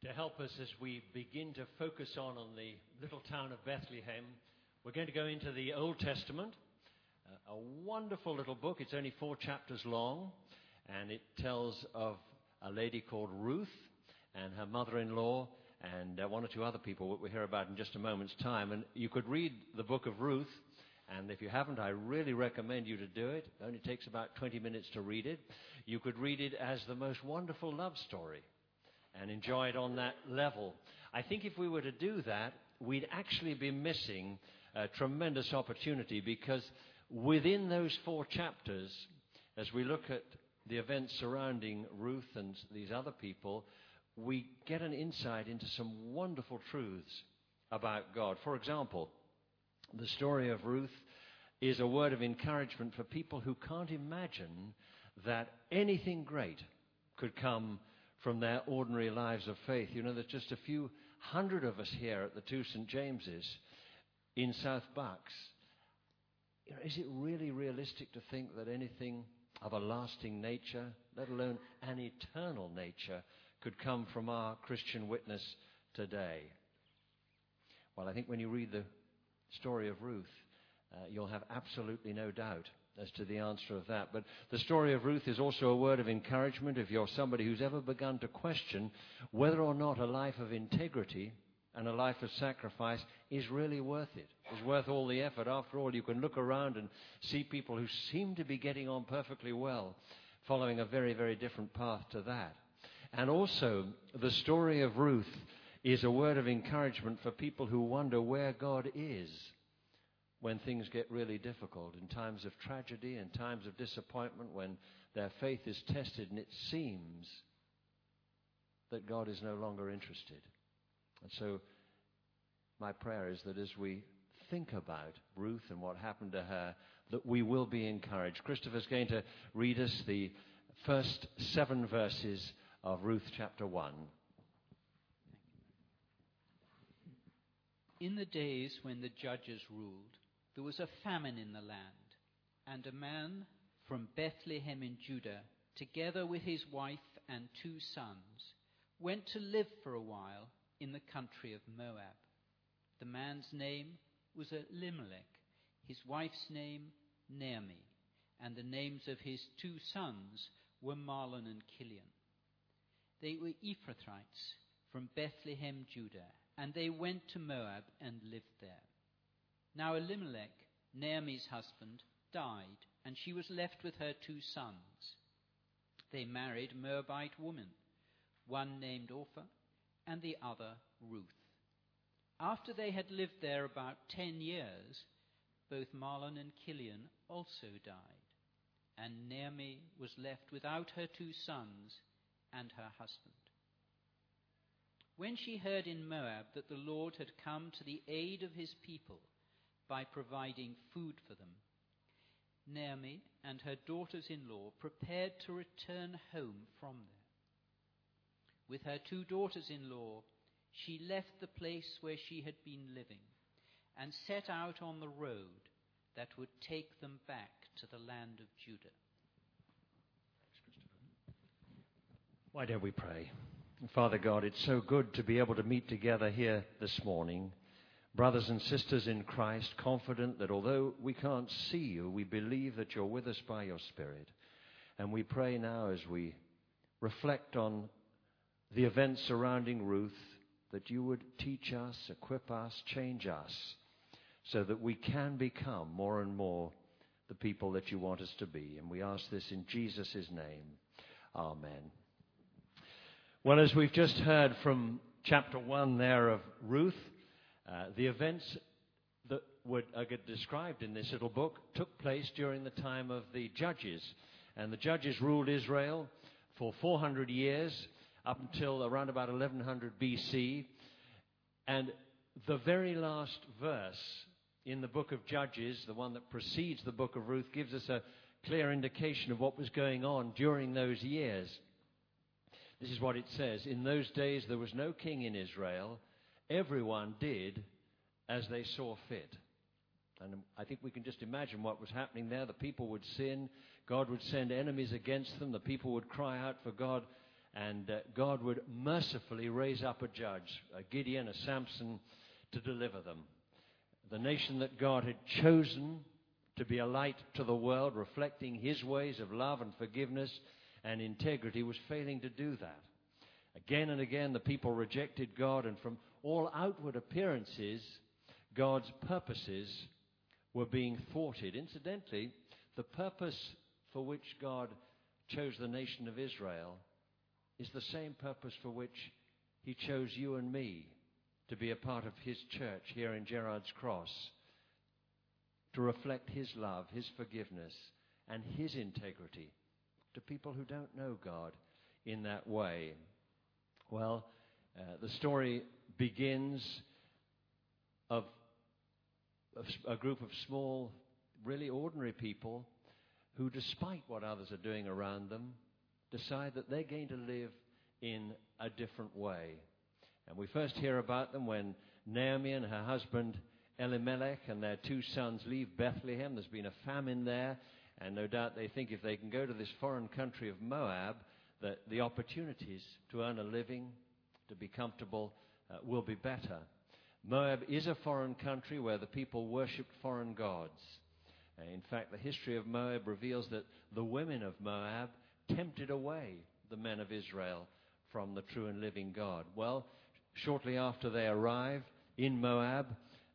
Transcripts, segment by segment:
To help us as we begin to focus on the little town of Bethlehem, we're going to go into the Old Testament, a wonderful little book. It's only 4 chapters long, and it tells of a lady called Ruth and her mother-in-law and one or two other people that we'll hear about in just a moment's time. And you could read the book of Ruth, and if you haven't, I really recommend you to do it. It only takes about 20 minutes to read it. You could read it as the most wonderful love story and enjoy it on that level. I think if we were to do that, we'd actually be missing a tremendous opportunity, because within those 4 chapters, as we look at the events surrounding Ruth and these other people, we get an insight into some wonderful truths about God. For example, the story of Ruth is a word of encouragement for people who can't imagine that anything great could come from their ordinary lives of faith. You know, there's just a few hundred of us here at the 2 St. James's in South Bucks. You know, is it really realistic to think that anything of a lasting nature, let alone an eternal nature, could come from our Christian witness today? Well, I think when you read the story of Ruth, you'll have absolutely no doubt as to the answer of that. But the story of Ruth is also a word of encouragement if you're somebody who's ever begun to question whether or not a life of integrity and a life of sacrifice is really worth it, is worth all the effort. After all, you can look around and see people who seem to be getting on perfectly well, following a very, very different path to that. And also, the story of Ruth is a word of encouragement for people who wonder where God is when things get really difficult, in times of tragedy, in times of disappointment, when their faith is tested and it seems that God is no longer interested. And so my prayer is that as we think about Ruth and what happened to her, that we will be encouraged. Christopher's going to read us the first 7 verses of Ruth chapter 1. In the days when the judges ruled, there was a famine in the land, and a man from Bethlehem in Judah, together with his wife and 2 sons, went to live for a while in the country of Moab. The man's name was Elimelech, his wife's name Naomi, and the names of his 2 sons were Mahlon and Chilion. They were Ephrathites from Bethlehem, Judah, and they went to Moab and lived there. Now Elimelech, Naomi's husband, died, and she was left with her 2 sons. They married a Moabite woman, one named Orpah and the other Ruth. After they had lived there about 10 years, both Mahlon and Chilion also died, and Naomi was left without her 2 sons and her husband. When she heard in Moab that the Lord had come to the aid of his people by providing food for them, Naomi and her daughters-in-law prepared to return home from there. With her 2 daughters-in-law, she left the place where she had been living and set out on the road that would take them back to the land of Judah. Why don't we pray? Father God, it's so good to be able to meet together here this morning, brothers and sisters in Christ, confident that although we can't see you, we believe that you're with us by your Spirit. And we pray now as we reflect on the events surrounding Ruth, that you would teach us, equip us, change us, so that we can become more and more the people that you want us to be. And we ask this in Jesus' name. Amen. Well, as we've just heard from chapter 1 there of Ruth, the events that are described in this little book took place during the time of the Judges. And the Judges ruled Israel for 400 years, up until around about 1100 BC. And the very last verse in the book of Judges, the one that precedes the book of Ruth, gives us a clear indication of what was going on during those years. This is what it says. In those days there was no king in Israel. Everyone did as they saw fit. And I think we can just imagine what was happening there. The people would sin. God would send enemies against them. The people would cry out for God. and God would mercifully raise up a judge, a Gideon, a Samson, to deliver them. The nation that God had chosen to be a light to the world, reflecting his ways of love and forgiveness and integrity, was failing to do that. Again and again, the people rejected God, and from all outward appearances, God's purposes were being thwarted. Incidentally, the purpose for which God chose the nation of Israel is the same purpose for which he chose you and me to be a part of his church here in Gerrard's Cross, to reflect his love, his forgiveness, and his integrity to people who don't know God in that way. Well, the story begins of a group of small, really ordinary people who, despite what others are doing around them, decide that they're going to live in a different way. And we first hear about them when Naomi and her husband Elimelech and their 2 sons leave Bethlehem. There's been a famine there, and no doubt they think if they can go to this foreign country of Moab, that the opportunities to earn a living, to be comfortable, will be better. Moab is a foreign country where the people worshipped foreign gods. In fact, the history of Moab reveals that the women of Moab tempted away the men of Israel from the true and living God. Well, shortly after they arrive in Moab,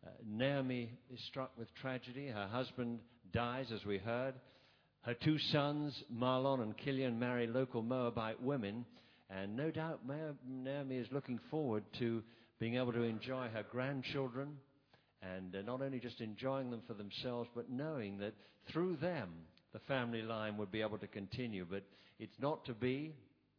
Naomi is struck with tragedy. Her husband dies, as we heard. Her 2 sons, Mahlon and Kilion, marry local Moabite women, and no doubt Naomi is looking forward to being able to enjoy her grandchildren, and not only just enjoying them for themselves, but knowing that through them the family line would be able to continue. But it's not to be.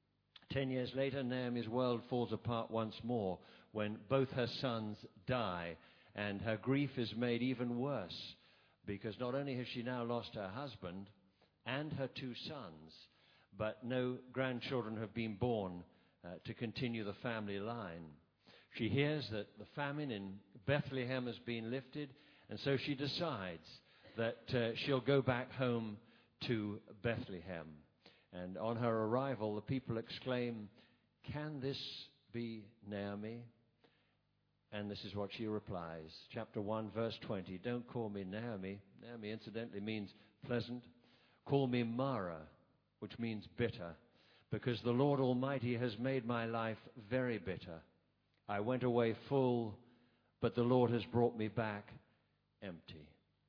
10 years later, Naomi's world falls apart once more when both her sons die, and her grief is made even worse, because not only has she now lost her husband and her 2 sons, but no grandchildren have been born to continue the family line. She hears that the famine in Bethlehem has been lifted, and so she decides that she'll go back home to Bethlehem. And on her arrival, the people exclaim, "Can this be Naomi?" And this is what she replies. Chapter 1, verse 20. "Don't call me Naomi." Naomi, incidentally, means pleasant. "Call me Mara," which means bitter, "because the Lord Almighty has made my life very bitter. I went away full, but the Lord has brought me back empty."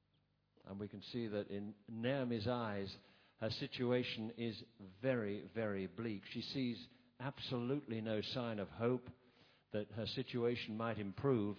And we can see that in Naomi's eyes, her situation is very, very bleak. She sees absolutely no sign of hope that her situation might improve.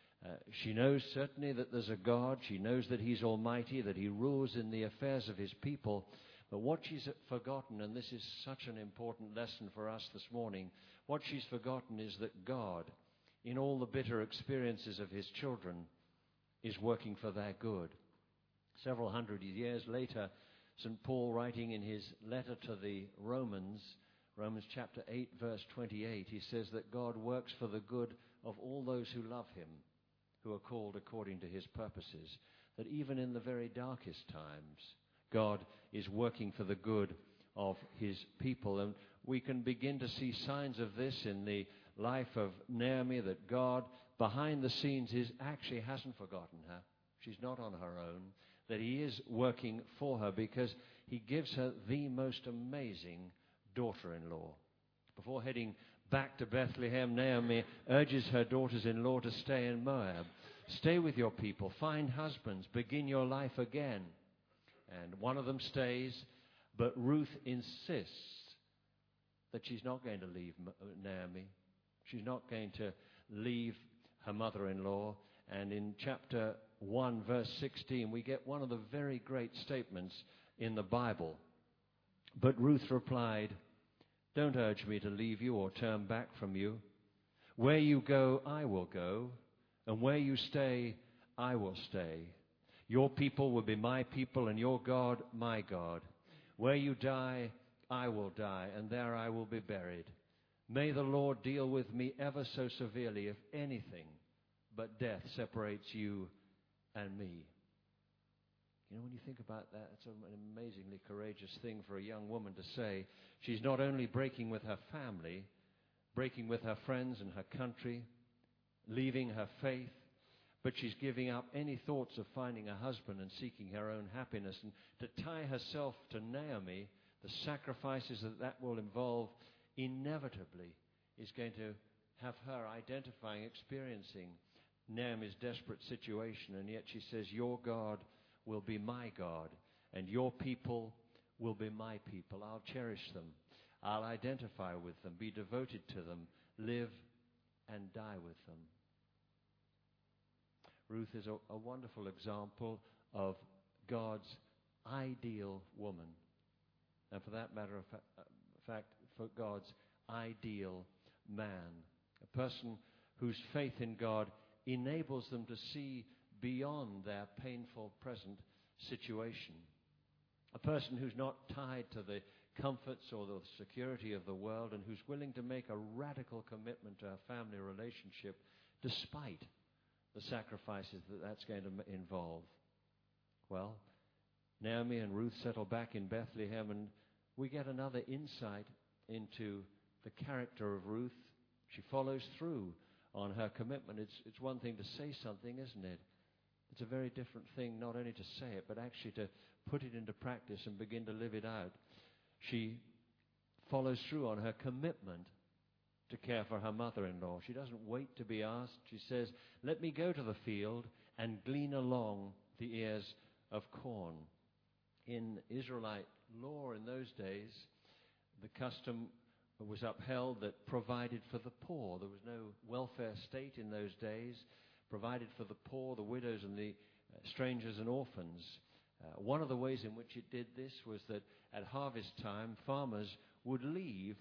She knows certainly that there's a God. She knows that he's almighty, that he rules in the affairs of his people. But what she's forgotten, and this is such an important lesson for us this morning, what she's forgotten is that God, in all the bitter experiences of his children, is working for their good. Several hundred years later, St. Paul, writing in his letter to the Romans chapter 8, verse 28, he says that God works for the good of all those who love him, who are called according to his purposes. That even in the very darkest times, God is working for the good of his people. And we can begin to see signs of this in the life of Naomi, that God, behind the scenes, actually hasn't forgotten her. She's not on her own. That he is working for her because he gives her the most amazing daughter-in-law. Before heading back to Bethlehem, Naomi urges her daughters-in-law to stay in Moab. Stay with your people, find husbands, begin your life again. And one of them stays, but Ruth insists that she's not going to leave Naomi. She's not going to leave her mother-in-law. And in chapter 1, verse 16, we get one of the very great statements in the Bible. But Ruth replied, "Don't urge me to leave you or turn back from you. Where you go, I will go, and where you stay, I will stay. Your people will be my people, and your God, my God. Where you die, I will die, and there I will be buried. May the Lord deal with me ever so severely if anything but death separates you and me." You know, when you think about that, it's an amazingly courageous thing for a young woman to say. She's not only breaking with her family, breaking with her friends and her country, leaving her faith, but she's giving up any thoughts of finding a husband and seeking her own happiness. And to tie herself to Naomi, the sacrifices that will involve inevitably is going to have her identifying, experiencing Naomi's desperate situation. And yet she says, your God will be my God, and your people will be my people. I'll cherish them. I'll identify with them, be devoted to them, live and die with them. Ruth is a wonderful example of God's ideal woman. And for that matter of fact, for God's ideal man. A person whose faith in God enables them to see beyond their painful present situation. A person who's not tied to the comforts or the security of the world, and who's willing to make a radical commitment to a family relationship despite the sacrifices that's going to involve. Well, Naomi and Ruth settle back in Bethlehem, and we get another insight into the character of Ruth. She follows through on her commitment. It's one thing to say something, isn't it? It's a very different thing not only to say it, but actually to put it into practice and begin to live it out. She follows through on her commitment to care for her mother-in-law. She doesn't wait to be asked. She says, let me go to the field and glean along the ears of corn. In Israelite law in those days, the custom was upheld that provided for the poor. There was no welfare state in those days. Provided for the poor, the widows and the strangers and orphans. One of the ways in which it did this was that at harvest time, farmers would leave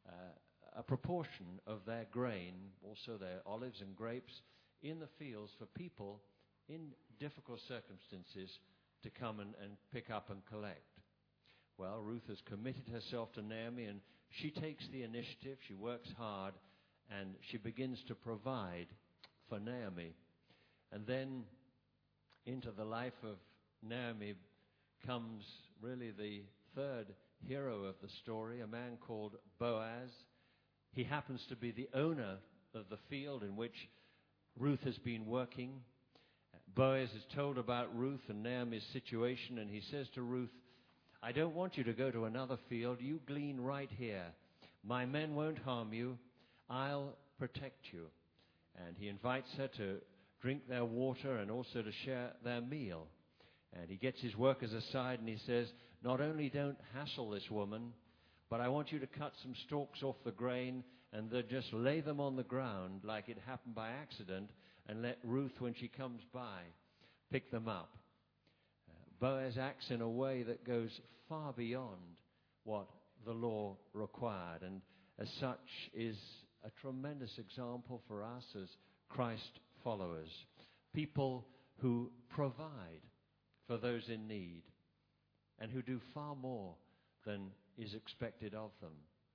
a proportion of their grain, also their olives and grapes, in the fields for people in difficult circumstances to come and pick up and collect. Well, Ruth has committed herself to Naomi, and she takes the initiative. She works hard, and she begins to provide for Naomi. And then into the life of Naomi comes really the third hero of the story, a man called Boaz. He happens to be the owner of the field in which Ruth has been working. Boaz is told about Ruth and Naomi's situation, and he says to Ruth, I don't want you to go to another field. You glean right here. My men won't harm you. I'll protect you. And he invites her to drink their water and also to share their meal. And he gets his workers aside and he says, not only don't hassle this woman, but I want you to cut some stalks off the grain and then just lay them on the ground like it happened by accident, and let Ruth, when she comes by, pick them up. Boaz acts in a way that goes far beyond what the law required, and as such is a tremendous example for us as Christ followers. People who provide for those in need and who do far more than is expected of them.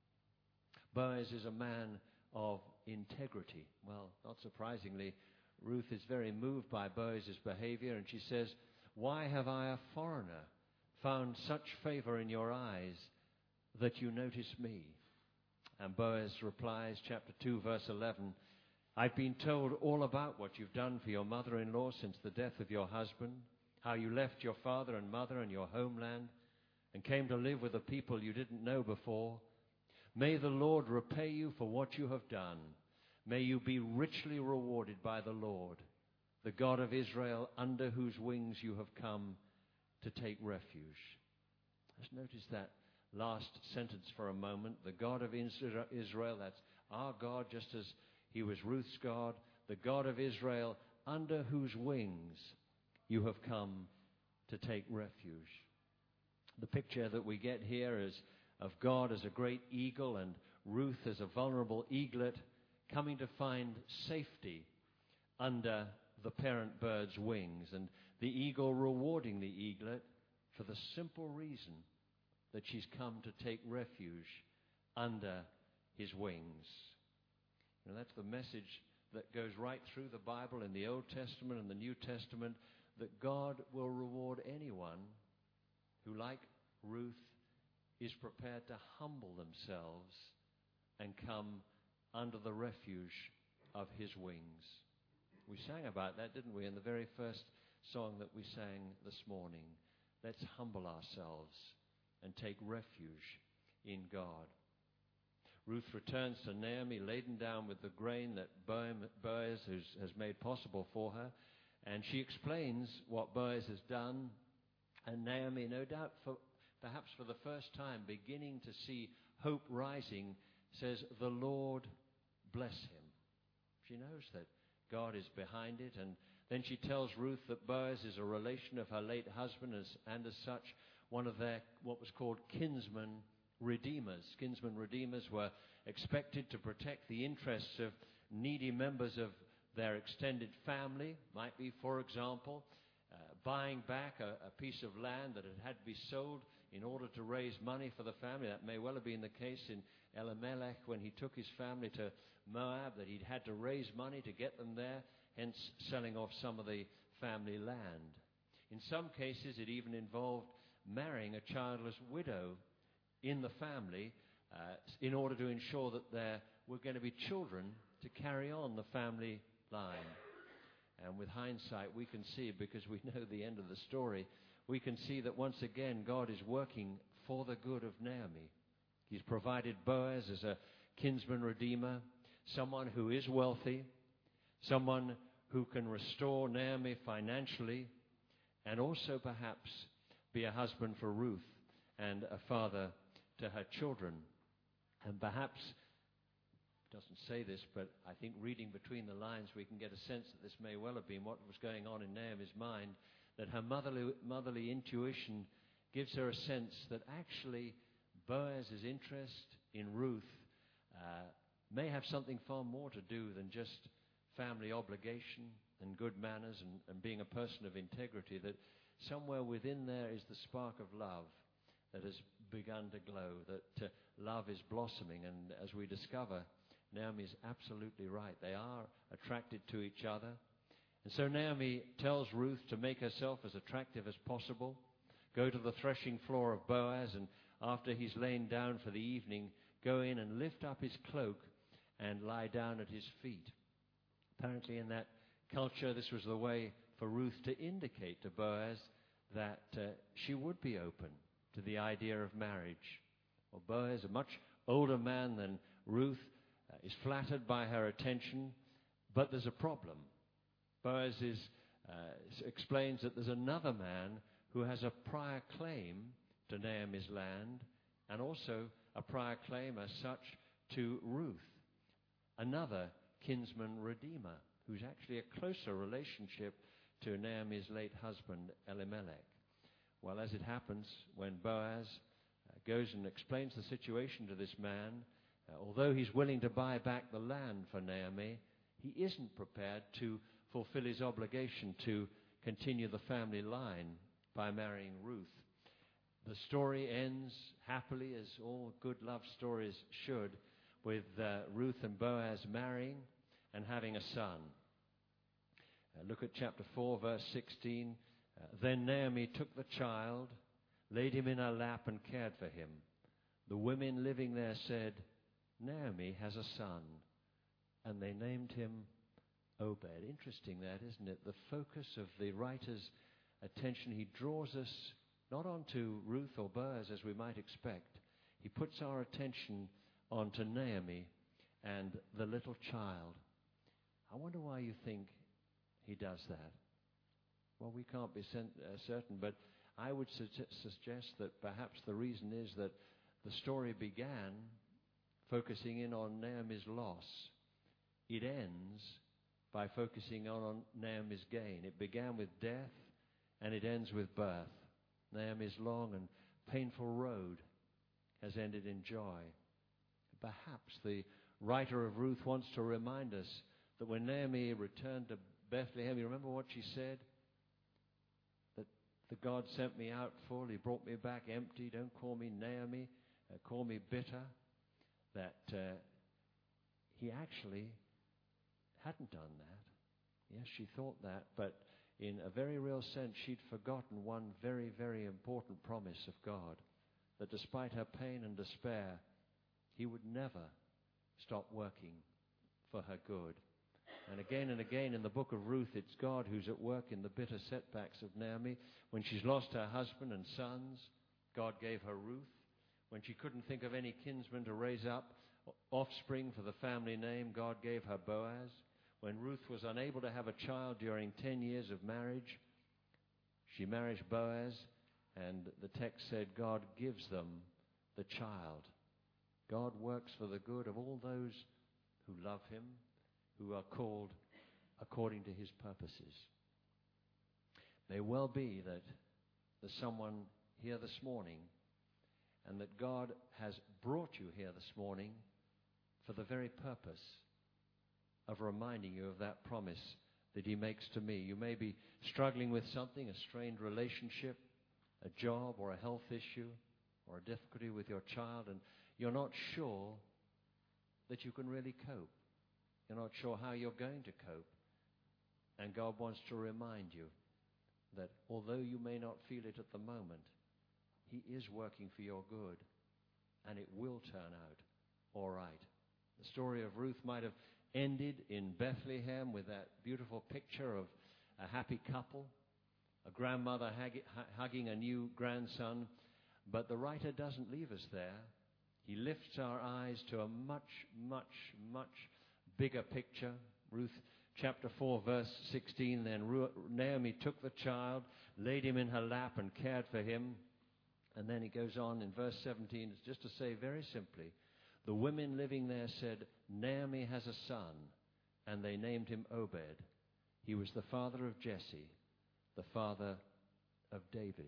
Boaz is a man of integrity. Well, not surprisingly, Ruth is very moved by Boaz's behavior, and she says, why have I, a foreigner, found such favor in your eyes that you notice me? And Boaz replies, chapter 2, verse 11, I've been told all about what you've done for your mother-in-law since the death of your husband, how you left your father and mother and your homeland and came to live with a people you didn't know before. May the Lord repay you for what you have done. May you be richly rewarded by the Lord, the God of Israel, under whose wings you have come to take refuge. Let's notice that last sentence for a moment. The God of Israel, that's our God, just as he was Ruth's God. The God of Israel, under whose wings you have come to take refuge. The picture that we get here is of God as a great eagle and Ruth as a vulnerable eaglet coming to find safety under the parent bird's wings, and the eagle rewarding the eaglet for the simple reason that she's come to take refuge under his wings. And that's the message that goes right through the Bible in the Old Testament and the New Testament, that God will reward anyone who, like Ruth, is prepared to humble themselves and come under the refuge of his wings. We sang about that, didn't we, in the very first song that we sang this morning. Let's humble ourselves and take refuge in God. Ruth returns to Naomi, laden down with the grain that Boaz has made possible for her, and she explains what Boaz has done. And Naomi, no doubt, perhaps for the first time, beginning to see hope rising, says, "The Lord bless him." She knows that God is behind it, and then she tells Ruth that Boaz is a relation of her late husband, and as such, one of their, what was called, kinsman redeemers. Kinsman redeemers were expected to protect the interests of needy members of their extended family. Might be, for example, buying back a piece of land that had to be sold in order to raise money for the family. That may well have been the case in Elimelech when he took his family to Moab, that he'd had to raise money to get them there, hence selling off some of the family land. In some cases, it even involved marrying a childless widow in the family in order to ensure that there were going to be children to carry on the family line. And with hindsight, we can see, because we know the end of the story, we can see that once again God is working for the good of Naomi. He's provided Boaz as a kinsman redeemer, someone who is wealthy, someone who can restore Naomi financially, and also perhaps be a husband for Ruth and a father to her children. And perhaps, it doesn't say this, but I think reading between the lines we can get a sense that this may well have been what was going on in Naomi's mind, that her motherly intuition gives her a sense that actually Boaz's interest in Ruth may have something far more to do than just family obligation and good manners and being a person of integrity, that somewhere within there is the spark of love that has begun to glow, that love is blossoming. And as we discover, Naomi is absolutely right. They are attracted to each other. And so Naomi tells Ruth to make herself as attractive as possible, go to the threshing floor of Boaz, and after he's lain down for the evening, go in and lift up his cloak and lie down at his feet. Apparently in that culture, this was the way for Ruth to indicate to Boaz that she would be open to the idea of marriage. Well, Boaz, a much older man than Ruth, is flattered by her attention, but there's a problem. Boaz explains that there's another man who has a prior claim to Naomi's land, and also a prior claim as such to Ruth, another kinsman redeemer, who's actually a closer relationship to Naomi's late husband, Elimelech. Well, as it happens, when Boaz goes and explains the situation to this man, although he's willing to buy back the land for Naomi, he isn't prepared to fulfill his obligation to continue the family line by marrying Ruth. The story ends happily, as all good love stories should, with Ruth and Boaz marrying and having a son. Look at chapter 4, verse 16. Then Naomi took the child, laid him in her lap, and cared for him. The women living there said, "Naomi has a son," and they named him Obed. Interesting that, isn't it? The focus of the writer's attention, he draws us not onto Ruth or Boaz as we might expect. He puts our attention onto Naomi and the little child. I wonder why you think he does that. Well, we can't be certain, but I would suggest that perhaps the reason is that the story began focusing in on Naomi's loss. It ends by focusing on Naomi's gain. It began with death and it ends with birth. Naomi's long and painful road has ended in joy. Perhaps the writer of Ruth wants to remind us that when Naomi returned to Bethlehem, you remember what she said? That the God sent me out full, he brought me back empty. Don't call me Naomi, call me bitter. That he actually hadn't done that. Yes, she thought that, but in a very real sense, she'd forgotten one very, very important promise of God, that despite her pain and despair, he would never stop working for her good. And again in the book of Ruth, it's God who's at work in the bitter setbacks of Naomi. When she's lost her husband and sons, God gave her Ruth. When she couldn't think of any kinsman to raise up offspring for the family name, God gave her Boaz. When Ruth was unable to have a child during 10 years of marriage, she marries Boaz, and the text said God gives them the child. God works for the good of all those who love him, who are called according to his purposes. May well be that there's someone here this morning, and that God has brought you here this morning for the very purpose of reminding you of that promise that he makes to me. You may be struggling with something, a strained relationship, a job, or a health issue, or a difficulty with your child, and you're not sure that you can really cope. You're not sure how you're going to cope. And God wants to remind you that although you may not feel it at the moment, he is working for your good, and it will turn out all right. The story of Ruth might have ended in Bethlehem with that beautiful picture of a happy couple, a grandmother hugging a new grandson, but the writer doesn't leave us there. He lifts our eyes to a much, much, much bigger picture. Ruth chapter 4, verse 16, then Naomi took the child, laid him in her lap, and cared for him. And then he goes on in verse 17, it's just to say very simply, the women living there said, Naomi has a son, and they named him Obed. He was the father of Jesse, the father of David.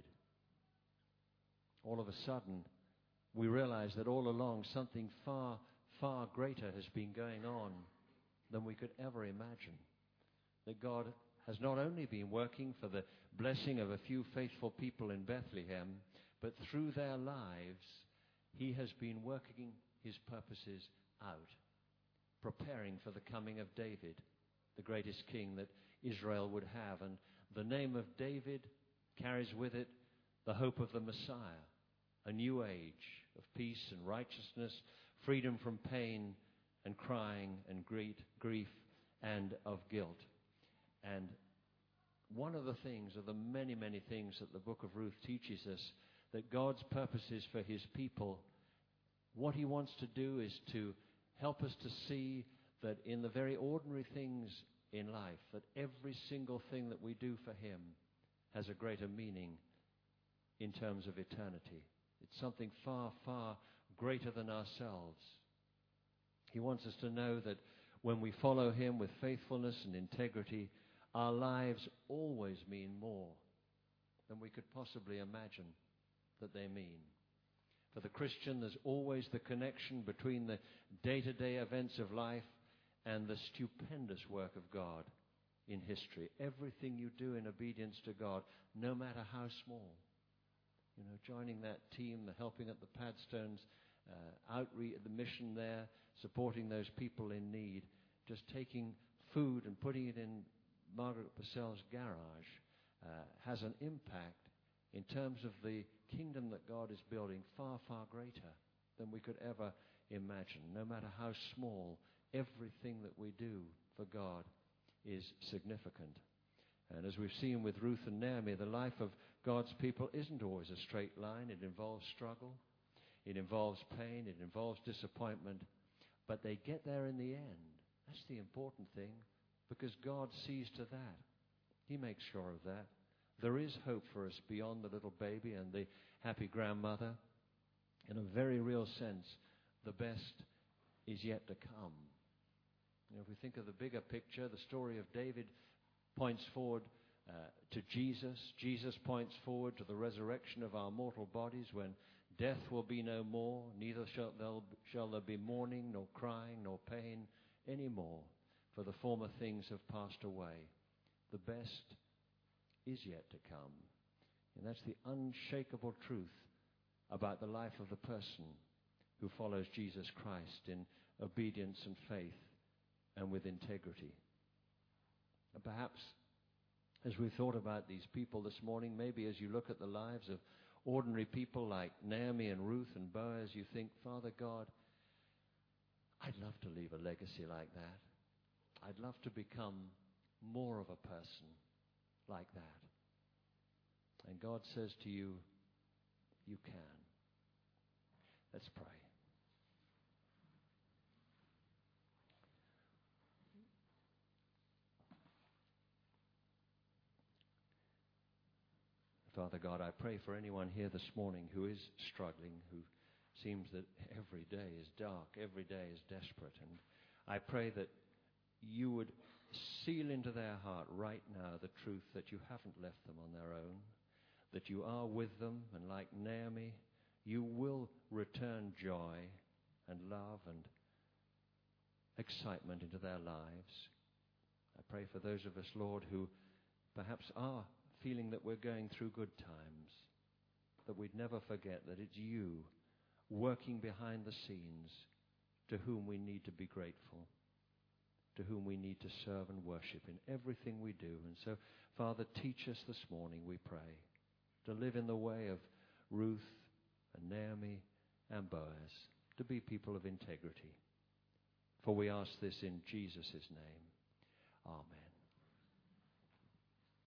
All of a sudden, we realize that all along something far, far greater has been going on than we could ever imagine. That God has not only been working for the blessing of a few faithful people in Bethlehem, but through their lives, he has been working his purposes out, preparing for the coming of David, the greatest king that Israel would have. And the name of David carries with it the hope of the Messiah, a new age of peace and righteousness, freedom from pain and crying and grief and of guilt. And one of the things, of the many, many things that the book of Ruth teaches us, that God's purposes for his people, what he wants to do is to help us to see that in the very ordinary things in life, that every single thing that we do for him has a greater meaning in terms of eternity. It's something far, far greater than ourselves. He wants us to know that when we follow him with faithfulness and integrity, our lives always mean more than we could possibly imagine that they mean. For the Christian, there's always the connection between the day-to-day events of life and the stupendous work of God in history. Everything you do in obedience to God, no matter how small. You know, joining that team, the helping at the Padstones, outreach, the mission there, supporting those people in need, just taking food and putting it in Margaret Purcell's garage has an impact in terms of the kingdom that God is building far, far greater than we could ever imagine. No matter how small, everything that we do for God is significant. And as we've seen with Ruth and Naomi, the life of God's people isn't always a straight line. It involves struggle. It involves pain. It involves disappointment. But they get there in the end. That's the important thing, because God sees to that. He makes sure of that. There is hope for us beyond the little baby and the happy grandmother. In a very real sense, the best is yet to come. You know, if we think of the bigger picture, the story of David points forward to Jesus. Jesus points forward to the resurrection of our mortal bodies, when death will be no more, neither shall there be mourning, nor crying, nor pain anymore, for the former things have passed away. The best is yet to come. And that's the unshakable truth about the life of the person who follows Jesus Christ in obedience and faith and with integrity. And perhaps as we thought about these people this morning, maybe as you look at the lives of ordinary people like Naomi and Ruth and Boaz, you think, Father God, I'd love to leave a legacy like that. I'd love to become more of a person like that. And God says to you, you can. Let's pray. Father God, I pray for anyone here this morning who is struggling, who seems that every day is dark, every day is desperate. And I pray that you would seal into their heart right now the truth that you haven't left them on their own, that you are with them, and like Naomi, you will return joy and love and excitement into their lives. I pray for those of us, Lord, who perhaps are feeling that we're going through good times, that we'd never forget that it's you working behind the scenes to whom we need to be grateful, to whom we need to serve and worship in everything we do. And so, Father, teach us this morning, we pray, to live in the way of Ruth and Naomi and Boaz, to be people of integrity. For we ask this in Jesus' name. Amen.